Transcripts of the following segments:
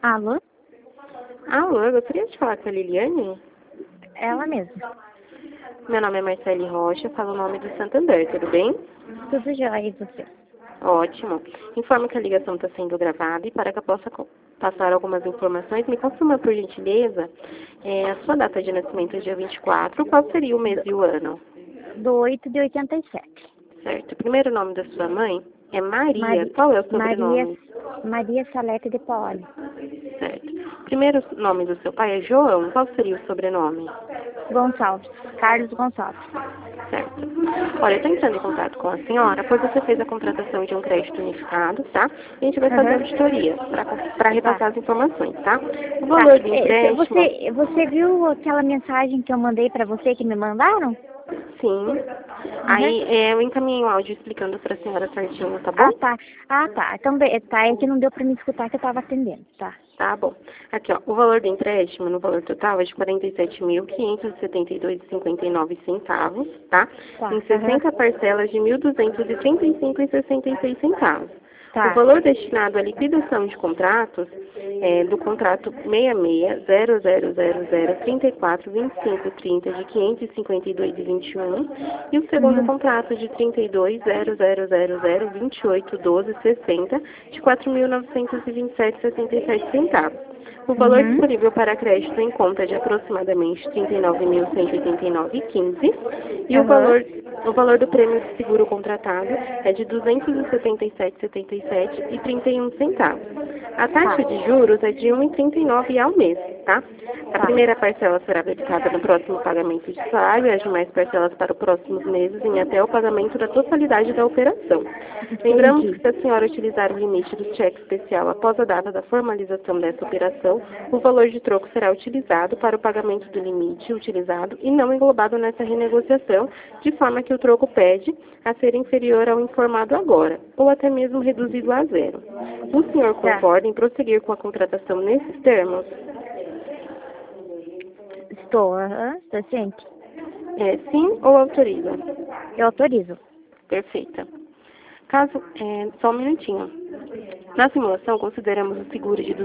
Alô? Alô, eu gostaria de falar com a Liliane. Ela mesma. Meu nome é Marcele Rocha, falo o nome do Santander, tudo bem? Tudo jóia e você? Ótimo. Informo que a ligação está sendo gravada e para que eu possa passar algumas informações, me confirma, por gentileza, a sua data de nascimento é dia 24, qual seria o mês e o ano? Do 8 de 87. Certo. O primeiro nome da sua mãe é Maria. Mari... Qual é o Maria... sobrenome? Maria Salete de Paoli. Certo. O primeiro nome do seu pai é João. Qual seria o sobrenome? Gonçalves. Carlos Gonçalves. Certo. Olha, eu estou entrando em contato com a senhora, pois você fez a contratação de um crédito unificado, tá? E a gente vai fazer a Aham. auditoria para Tá. repassar as informações, tá? O Tá. valor do empréstimo, Você viu aquela mensagem que eu mandei pra você que me mandaram? sim. Uhum. Aí eu encaminhei um áudio explicando para a senhora certinho, tá bom? Ah, tá. Ah, tá. Então, tá. É que não deu pra me escutar que eu tava atendendo. Tá. Tá bom. Aqui, ó, o valor do empréstimo, no valor total, é de R$ 47.572,59 tá? Tá. Em Aham. 60 parcelas de R$ 1.235,66. O Tá. valor destinado à liquidação de contratos é do contrato 66.000342530 de 552,21 e o segundo Uhum. contrato de 32.0002812,60 de 4.927,67 centavos. O valor Uhum. disponível para crédito em conta é de aproximadamente R$ 39.189,15 e Aham. o valor do prêmio de seguro contratado é de R$ 277,77,31 centavos. A taxa Tá. de juros é de 1,39 ao mês, tá? A Tá. primeira parcela será dedicada no próximo pagamento de salário e as demais parcelas para os próximos meses em até o pagamento da totalidade da operação. Lembramos que Entendi. se a senhora utilizar o limite do cheque especial após a data da formalização dessa operação, o valor de troco será utilizado para o pagamento do limite utilizado e não englobado nessa renegociação, de forma que o troco pede a ser inferior ao informado agora, ou até mesmo reduzido a zero. O senhor Tá. concorda em prosseguir com a contratação nesses termos? Estou. Aham. Estou ciente. Sim ou autoriza? Eu autorizo. Perfeita. Caso, só um minutinho. Na simulação, consideramos o seguro de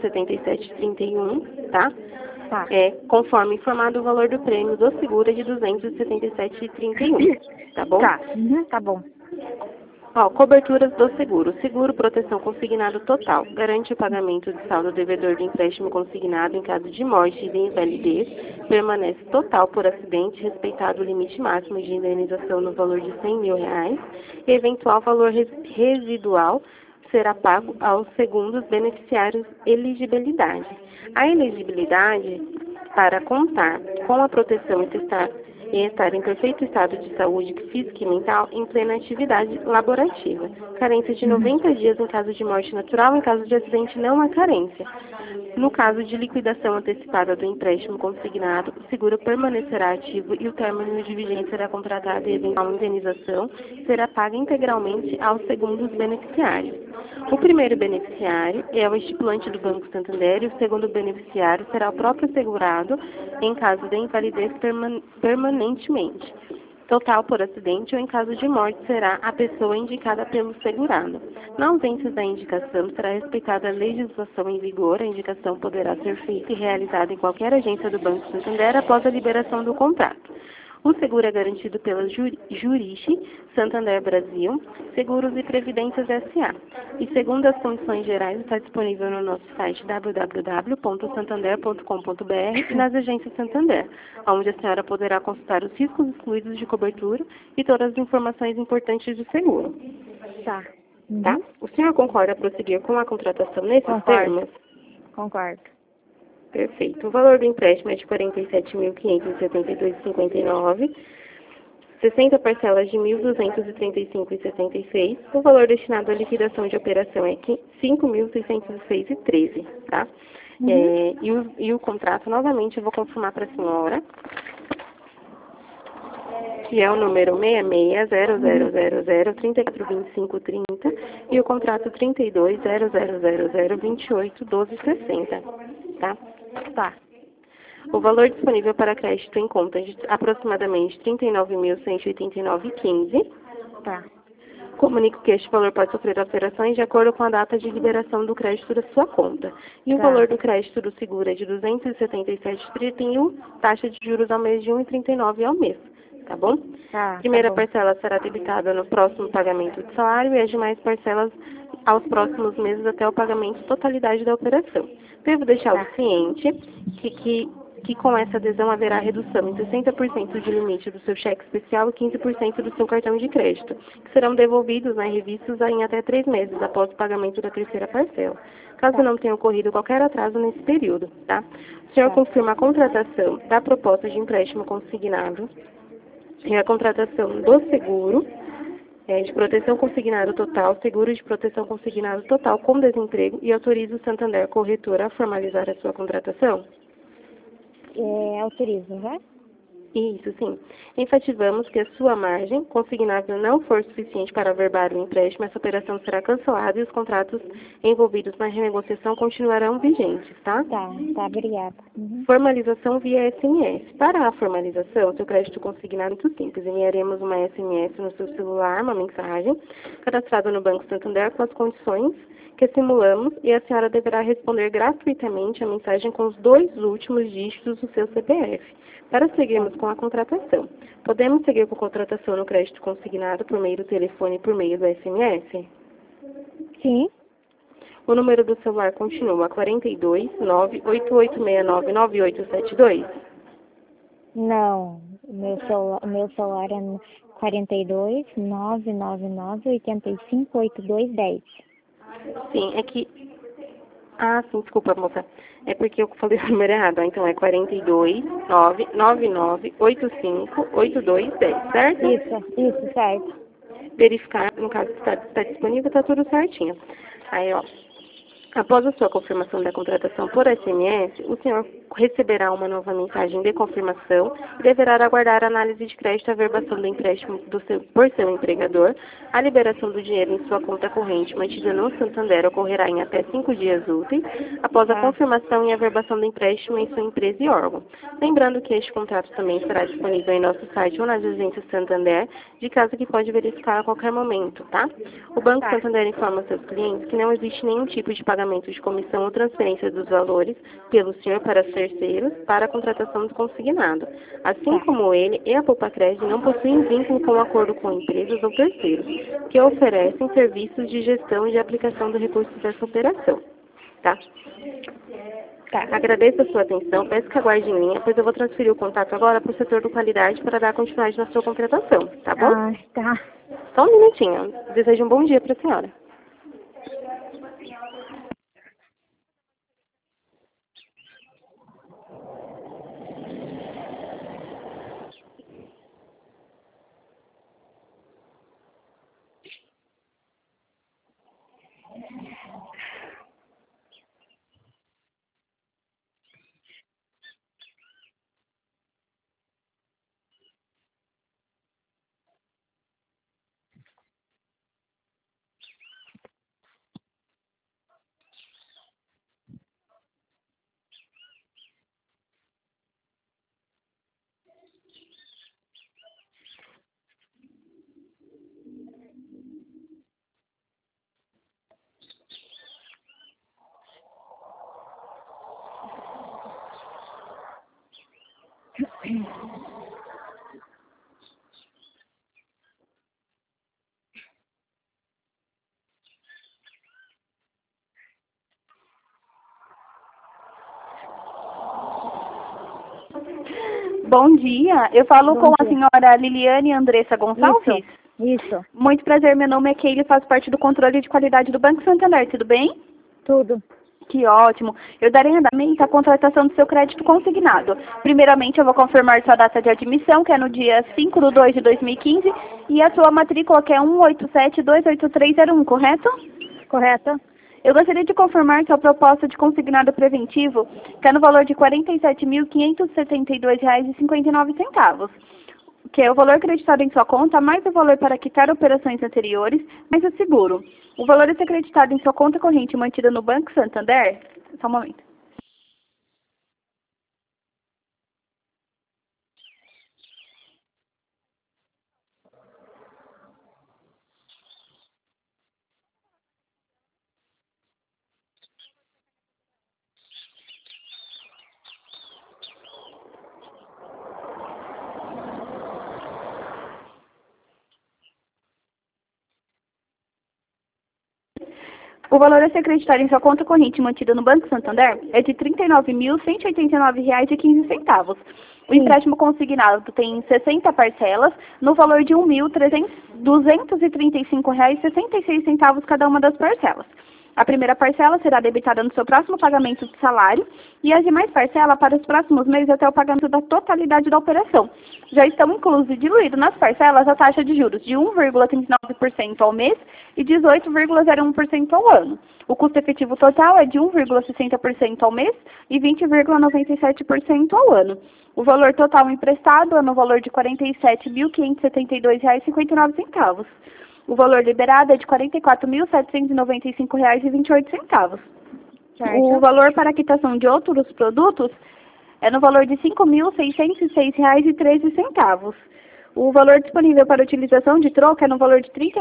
277,31, tá? Tá. Conforme informado, o valor do prêmio do seguro é de 277,31, tá bom? Tá. Uhum. Tá bom. Ó, coberturas do seguro. Seguro proteção consignado total. Garante o pagamento de saldo devedor do empréstimo consignado em caso de morte e de invalidez. Permanece total por acidente, respeitado o limite máximo de indenização no valor de R$ 100 mil. Eventual valor residual será pago aos segundos beneficiários elegibilidade. A elegibilidade para contar com a proteção e estar em perfeito estado de saúde física e mental em plena atividade laborativa. Carência de Uhum. 90 dias em caso de morte natural, em caso de acidente não há carência. No caso de liquidação antecipada do empréstimo consignado, o seguro permanecerá ativo e o término de vigência da contratada e eventual indenização será paga integralmente aos segundos beneficiários. O primeiro beneficiário é o estipulante do Banco Santander e o segundo beneficiário será o próprio segurado em caso de invalidez permanentemente. Total por acidente ou em caso de morte será a pessoa indicada pelo segurado. Na ausência da indicação, será respeitada a legislação em vigor. A indicação poderá ser feita e realizada em qualquer agência do Banco Santander após a liberação do contrato. O seguro é garantido pela Juriche, Santander Brasil, Seguros e Previdências S.A. E segundo as condições gerais, está disponível no nosso site www.santander.com.br e nas agências Santander, onde a senhora poderá consultar os riscos excluídos de cobertura e todas as informações importantes do seguro. Tá. Tá? Uhum. O senhor concorda prosseguir com a contratação nesses Concordo. termos? Concordo. Perfeito. O valor do empréstimo é de R$ 47.572,59. 60 parcelas de R$ 1.235,66. O valor destinado à liquidação de operação é R$ 5.606,13, tá? Uhum. E o contrato, novamente, eu vou confirmar para a senhora, que é o número Uhum. 66.000342530 e o contrato 32.0002812,60, tá? Tá. O valor disponível para crédito em conta é de aproximadamente R$ 39.189,15. Tá. Comunico que este valor pode sofrer alterações de acordo com a data de liberação do crédito da sua conta. E o Tá. valor do crédito do seguro é de R$ 277,31, taxa de juros ao mês de R$ 1,39 ao mês. Tá bom? Tá Primeira bom. parcela será debitada no próximo pagamento de salário e as demais parcelas aos próximos meses até o pagamento totalidade da operação. Devo deixá-lo Tá. ciente que com essa adesão haverá redução em 60% de limite do seu cheque especial e 15% do seu cartão de crédito, que serão devolvidos, né, revistos em até 3 meses após o pagamento da terceira parcela, caso Tá. não tenha ocorrido qualquer atraso nesse período, tá? O senhor Tá. confirma a contratação da proposta de empréstimo consignado e a contratação do seguro de proteção consignado total, seguro de proteção consignado total com desemprego e autoriza o Santander Corretora a formalizar a sua contratação? Autorizo, né? Isso, sim. Enfatizamos que a sua margem consignável não for suficiente para averbar o empréstimo, essa operação será cancelada e os contratos envolvidos na renegociação continuarão vigentes, tá? Tá, obrigada. Uhum. Formalização via SMS. Para a formalização, seu crédito consignado é muito simples. Enviaremos uma SMS no seu celular, uma mensagem, cadastrada no Banco Santander com as condições que simulamos e a senhora deverá responder gratuitamente a mensagem com os 2 últimos dígitos do seu CPF. Para seguirmos com a contratação, podemos seguir com a contratação no crédito consignado por meio do telefone e por meio do SMS? Sim? O número do celular continua 42 98869 9872? Não. O meu celular é 42 999 85 8210. Sim, é que... Ah, sim, desculpa, moça. É porque eu falei o número errado. Então é 42 999 85 8210, certo? Isso, certo. Verificar, no caso, se está disponível, está tudo certinho. Aí, ó, após a sua confirmação da contratação por SMS, o senhor receberá uma nova mensagem de confirmação e deverá aguardar a análise de crédito e averbação do empréstimo por seu empregador. A liberação do dinheiro em sua conta corrente mantida no Santander ocorrerá em até 5 dias úteis, após a Tá. confirmação e averbação do empréstimo em sua empresa e órgão. Lembrando que este contrato também será disponível em nosso site ou nas agências Santander, de caso que pode verificar a qualquer momento, tá? O Banco Tá. Santander informa aos seus clientes que não existe nenhum tipo de pagamento de comissão ou transferência dos valores pelo senhor para terceiros para a contratação do consignado. Assim Tá. como ele e a Poupa-Crédito não possuem vínculo com acordo com empresas ou terceiros, que oferecem serviços de gestão e de aplicação do recurso dessa operação. Tá? Tá. Agradeço a sua atenção, peço que aguarde em linha, pois eu vou transferir o contato agora para o setor do qualidade para dar continuidade na sua contratação, tá bom? Tá. Só um minutinho. Desejo um bom dia para a senhora. Bom dia, eu falo Bom com a dia. senhora Liliane Andressa Gonçalves. Isso. Muito prazer, meu nome é Keila e faço parte do controle de qualidade do Banco Santander, tudo bem? Tudo. Que ótimo. Eu darei andamento à contratação do seu crédito consignado. Primeiramente, eu vou confirmar sua data de admissão, que é no dia 5/2/2015, e a sua matrícula, que é 187-28301, correto? Correto? Eu gostaria de confirmar que a proposta de consignado preventivo está no valor de R$ 47.572,59, que é o valor acreditado em sua conta, mais o valor para quitar operações anteriores, mais o seguro. O valor a ser acreditado em sua conta corrente mantida no Banco Santander... Só um momento. O valor a ser acreditado em sua conta corrente mantida no Banco Santander é de R$ 39.189,15. O empréstimo consignado tem 60 parcelas, no valor de R$ 1.235,66 cada uma das parcelas. A primeira parcela será debitada no seu próximo pagamento de salário e as demais parcelas para os próximos meses até o pagamento da totalidade da operação. Já estão inclusos e diluídos nas parcelas a taxa de juros de 1,39% ao mês e 18,01% ao ano. O custo efetivo total é de 1,60% ao mês e 20,97% ao ano. O valor total emprestado é no valor de R$ 47.572,59. O valor liberado é de R$ 44.795,28. O valor para quitação de outros produtos é no valor de R$ 5.606,13. O valor disponível para utilização de troco é no valor de R$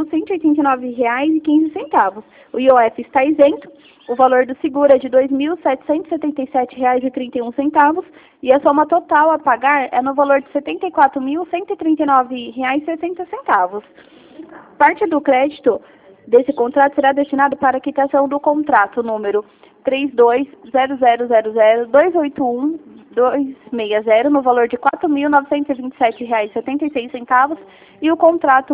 39.189,15. O IOF está isento. O valor do seguro é de R$ 2.777,31 e a soma total a pagar é no valor de R$ 74.139,60. Parte do crédito desse contrato será destinado para a quitação do contrato número 32.0000281260 no valor de R$ 4.927,76 e o contrato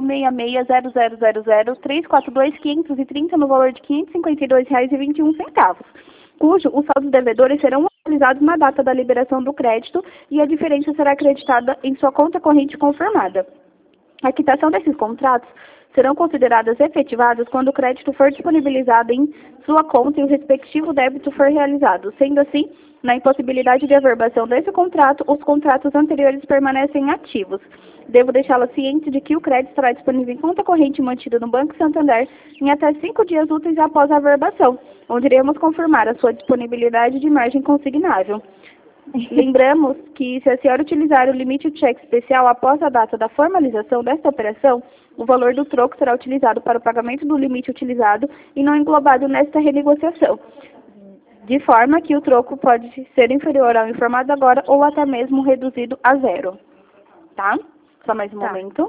66.0000342.530 no valor de R$ 552,21, cujo os saldos devedores serão utilizados na data da liberação do crédito e a diferença será acreditada em sua conta corrente confirmada. A quitação desses contratos serão consideradas efetivadas quando o crédito for disponibilizado em sua conta e o respectivo débito for realizado. Sendo assim, na impossibilidade de averbação desse contrato, os contratos anteriores permanecem ativos. Devo deixá-la ciente de que o crédito estará disponível em conta corrente mantida no Banco Santander em até 5 dias úteis após a averbação, onde iremos confirmar a sua disponibilidade de margem consignável. Lembramos que, se a senhora utilizar o limite de cheque especial após a data da formalização desta operação, o valor do troco será utilizado para o pagamento do limite utilizado e não englobado nesta renegociação, de forma que o troco pode ser inferior ao informado agora ou até mesmo reduzido a zero. Tá? Só mais um momento.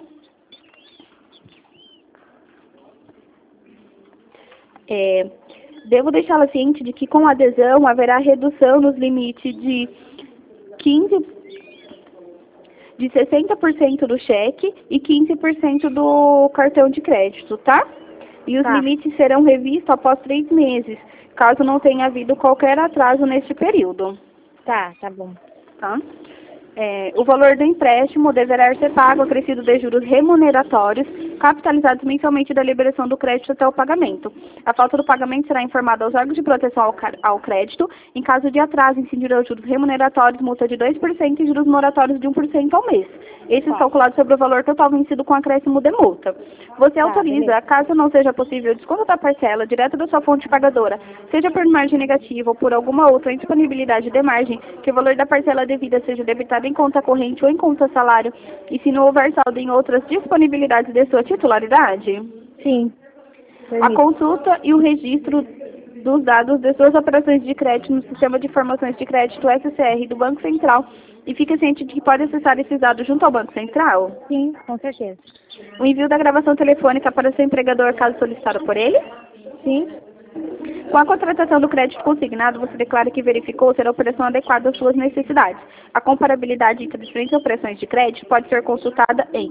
Devo deixá-la ciente de que com a adesão haverá redução nos limites de 60% do cheque e 15% do cartão de crédito, tá? E os limites serão revistos após 3 meses, caso não tenha havido qualquer atraso neste período. Tá bom. Tá? O valor do empréstimo deverá ser pago acrescido de juros remuneratórios, capitalizados mensalmente da liberação do crédito até o pagamento. A falta do pagamento será informada aos órgãos de proteção ao crédito. Em caso de atraso, incidirão juros remuneratórios, multa de 2% e juros moratórios de 1% ao mês. Esses calculados sobre o valor total vencido com acréscimo de multa. Você autoriza, caso não seja possível o desconto da parcela direto da sua fonte pagadora, seja por margem negativa ou por alguma outra indisponibilidade de margem, que o valor da parcela devida seja debitado em conta corrente ou em conta salário, e se não houver saldo em outras disponibilidades de sua titularidade? Sim. A consulta e o registro dos dados de suas operações de crédito no Sistema de Informações de Crédito SCR do Banco Central, e fique ciente de que pode acessar esses dados junto ao Banco Central? Sim, com certeza. O envio da gravação telefônica para seu empregador, caso solicitado por ele? Sim. Com a contratação do crédito consignado, você declara que verificou ser a operação adequada às suas necessidades. A comparabilidade entre diferentes operações de crédito pode ser consultada em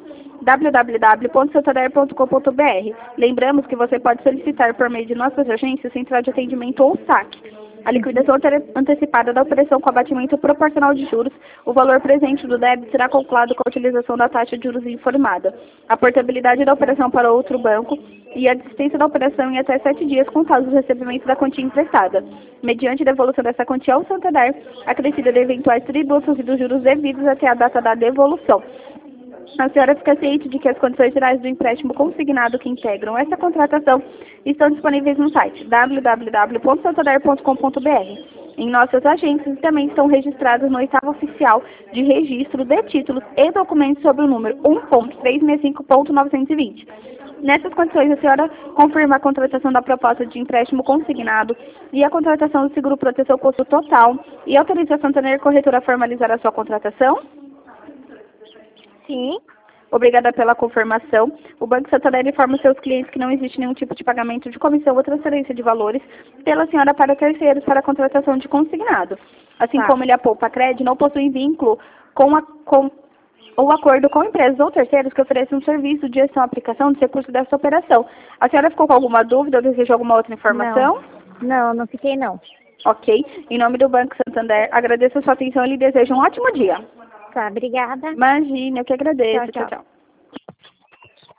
www.santander.com.br. Lembramos que você pode solicitar por meio de nossas agências, Central de Atendimento ou SAC, a liquidação antecipada da operação com abatimento proporcional de juros. O valor presente do débito será calculado com a utilização da taxa de juros informada. A portabilidade da operação para outro banco e a desistência da operação em até 7 dias contados do recebimento da quantia emprestada, mediante a devolução dessa quantia ao Santander, acrescida de eventuais tributos e dos juros devidos até a data da devolução. A senhora fica ciente de que as condições gerais do empréstimo consignado que integram essa contratação estão disponíveis no site www.santander.com.br. Em nossas agências também estão registradas no oitavo oficial de registro de títulos e documentos sobre o número 1.365.920. Nessas condições, a senhora confirma a contratação da proposta de empréstimo consignado e a contratação do seguro proteção custo total e autoriza a Santander Corretora a formalizar a sua contratação? Sim. Obrigada pela confirmação. O Banco Santander informa os seus clientes que não existe nenhum tipo de pagamento de comissão ou transferência de valores pela senhora para terceiros para a contratação de consignado. Assim Tá. como ele, a Poupa Cred, não possui vínculo ou acordo com empresas ou terceiros que ofereçam um serviço de gestão e aplicação dos recursos dessa operação. A senhora ficou com alguma dúvida ou deseja alguma outra informação? Não fiquei não. Ok. Em nome do Banco Santander, agradeço a sua atenção e lhe desejo um ótimo dia. Tá, obrigada. Imagina, eu que agradeço. Tchau, tchau. Tchau, tchau.